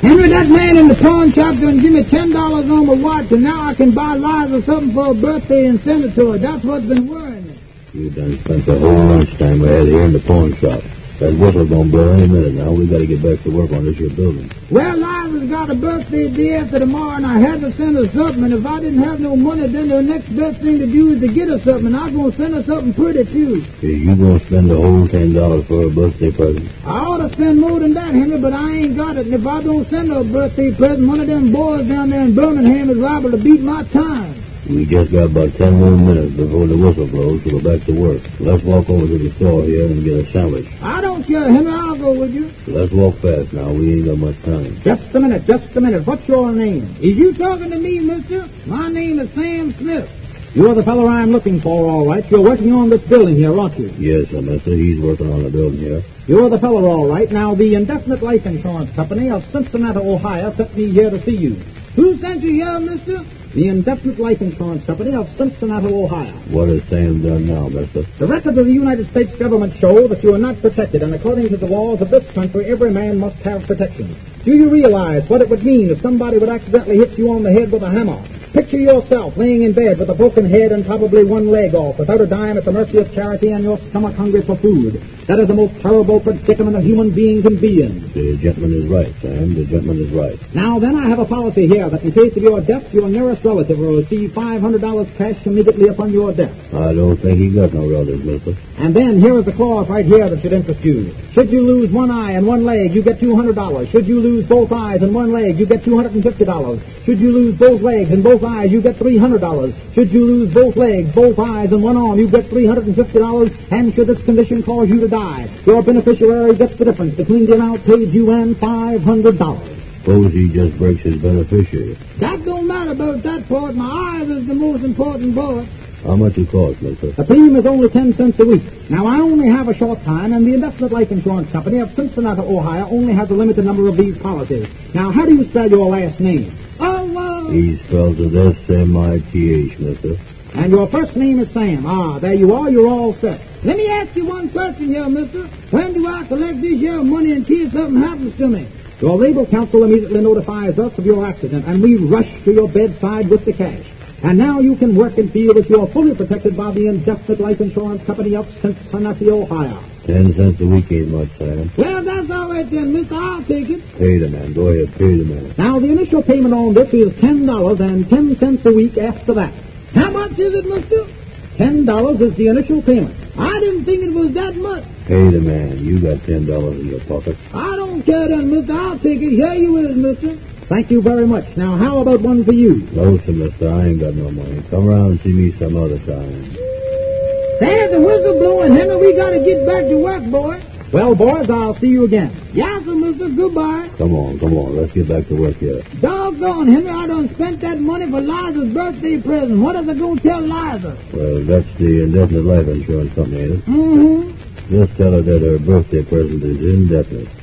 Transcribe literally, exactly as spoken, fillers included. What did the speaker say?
Henry, that man in the pawn shop done give me ten dollars on my watch, and now I can buy Liza something for her birthday and send it to her. That's what's been worrying me. You done spent the whole lunchtime we had here in the pawn shop. That whistle's gonna blow any minute now. We gotta get back to work on this here building. Well, Liza's got a birthday day after tomorrow, and I had to send her something. And if I didn't have no money, then the next best thing to do is to get her something. And I'm gonna send her something pretty, too. Is you gonna spend the whole ten dollars for her birthday present? I ought to spend more than that, Henry, but I ain't got it. And if I don't send her a birthday present, one of them boys down there in Birmingham is liable to beat my time. We just got about ten more minutes before the whistle blows to go back to work. Let's walk over to the store here and get a sandwich. I don't care, Henry. I'll go with you. Let's walk fast now. We ain't got much time. Just a minute, just a minute. What's your name? Is you talking to me, mister? My name is Sam Smith. You're the fellow I'm looking for, all right. You're working on this building here, aren't you? Yes, sir, mister. He's working on the building here. You're the fellow, all right. Now, the Indefinite Life Insurance Company of Cincinnati, Ohio, sent me here to see you. Who sent you here, mister? The Indefinite Life Insurance Company of Cincinnati, Ohio. What has Sam done now, mister? The records of the United States government show that you are not protected, and according to the laws of this country, every man must have protection. Do you realize what it would mean if somebody would accidentally hit you on the head with a hammer? Picture yourself laying in bed with a broken head and probably one leg off, without a dime at the mercy of charity, and your stomach hungry for food. That is the most terrible predicament a human being can be in. The gentleman is right, Sam. The gentleman is right. Now, then, I have a policy here that in case of your death, your nearest relative will receive five hundred dollars cash immediately upon your death. I don't think he got no relatives, mister. And then, here is a clause right here that should interest you. Should you lose one eye and one leg, you get two hundred dollars. Should you lose both eyes and one leg, you get two hundred fifty dollars. Should you lose both legs and both eyes, you get three hundred dollars. Should you lose both legs, both eyes, and one arm, you get three hundred fifty dollars. And should this condition cause you to die, your beneficiary gets the difference between the amount paid you and five hundred dollars. Suppose he just breaks his beneficiary. That don't matter about that part. My eyes is the most important part. How much it cost, mister? The premium is only ten cents a week. Now, I only have a short time, and the Indefinite Life Insurance Company of Cincinnati, Ohio, only has a limited number of these policies. Now, how do you spell your last name? Oh, well... He spells it S M I T H, mister. And your first name is Sam. Ah, there you are. You're all set. Let me ask you one question here, mister. When do I collect this here money in case something happens to me? Your legal counsel immediately notifies us of your accident, and we rush to your bedside with the cash. And now you can work and feel that you are fully protected by the Indefinite Life Insurance Company of Cincinnati, Ohio. Ten cents a week ain't much, Sam. Well, that's all right then, mister. I'll take it. Pay the man. Go ahead, pay the man. Now, the initial payment on this is ten dollars and ten cents a week after that. How much is it, mister? Ten dollars is the initial payment. I didn't think it was that much. Pay the man. You got ten dollars in your pocket. I don't care then, mister. I'll take it. Here you is, mister. Thank you very much. Now, how about one for you? No, sir, mister. I ain't got no money. Come around and see me some other time. There's the whistle blowing, Henry. We got to get back to work, boy. Well, boys, I'll see you again. Yes, sir, mister. Goodbye. Come on, come on. Let's get back to work here. Doggone, Henry. I done spent that money for Liza's birthday present. What is I going to tell Liza? Well, that's the Indefinite Life Insurance Company, ain't it? Mm-hmm. Just tell her that her birthday present is indefinite.